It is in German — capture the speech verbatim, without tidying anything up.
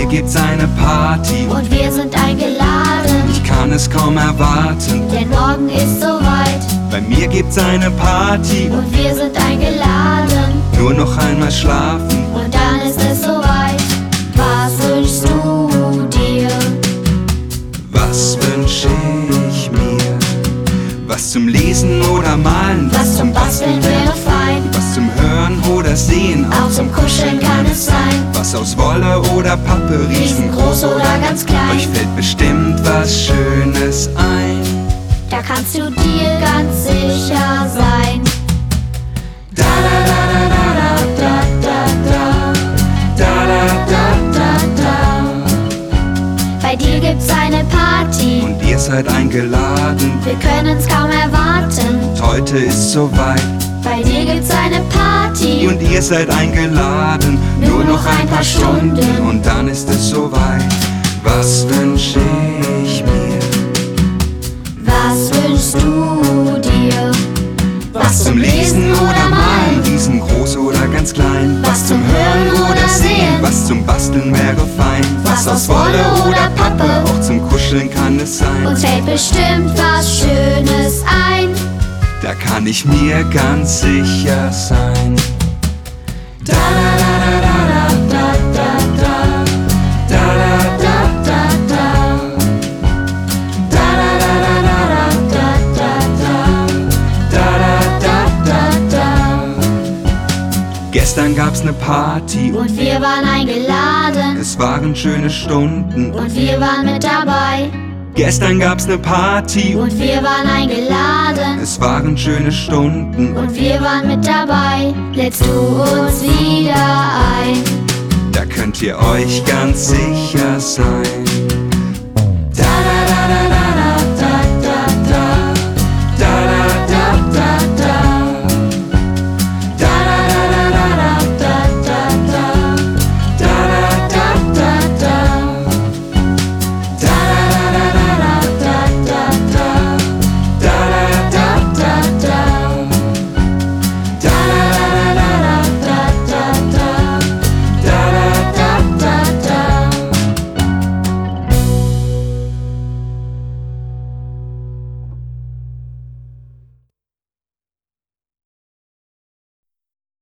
gibt's eine Party und wir sind eingeladen. Ich kann es kaum erwarten, denn morgen ist soweit. Bei mir gibt's eine Party und wir sind eingeladen. Nur noch einmal schlafen und dann ist es soweit. Was wünschst du dir? Was wünsch ich mir? Was zum Lesen oder Malen, Was zum Basteln wäre fein. was zum Hören oder Sehen, Auch zum Kuscheln kann es sein. was aus Wolle oder Pappe, Riesengroß oder ganz klein. Euch fällt bestimmt was Schönes ein. Da kannst du dir ganz sicher sein. Da da da da da da da da da da da. Bei dir gibt's eine Party Und ihr seid eingeladen, wir können's kaum erwarten. heute ist soweit. Bei dir gibt's eine Party Und ihr seid eingeladen, nur noch ein paar Stunden und dann ist es soweit. Was wünsch ich mir? Was wünschst du dir? Was zum Lesen oder Malen, riesengroß oder ganz klein, Was zum Hören oder Sehen, was zum Basteln wäre fein, was aus Wolle oder Pappe, auch zum Kuscheln kann es sein. uns fällt bestimmt was Schönes ein. Da kann ich mir ganz sicher sein. Da da da da da da da da da da da da da da da da. Gestern gab's ne Party Und wir waren eingeladen es waren schöne Stunden. und wir waren mit dabei. Gestern gab's ne Party Und wir waren eingeladen es waren schöne Stunden. und wir waren mit dabei. Lädst du uns wieder ein? Da könnt ihr euch ganz sicher sein.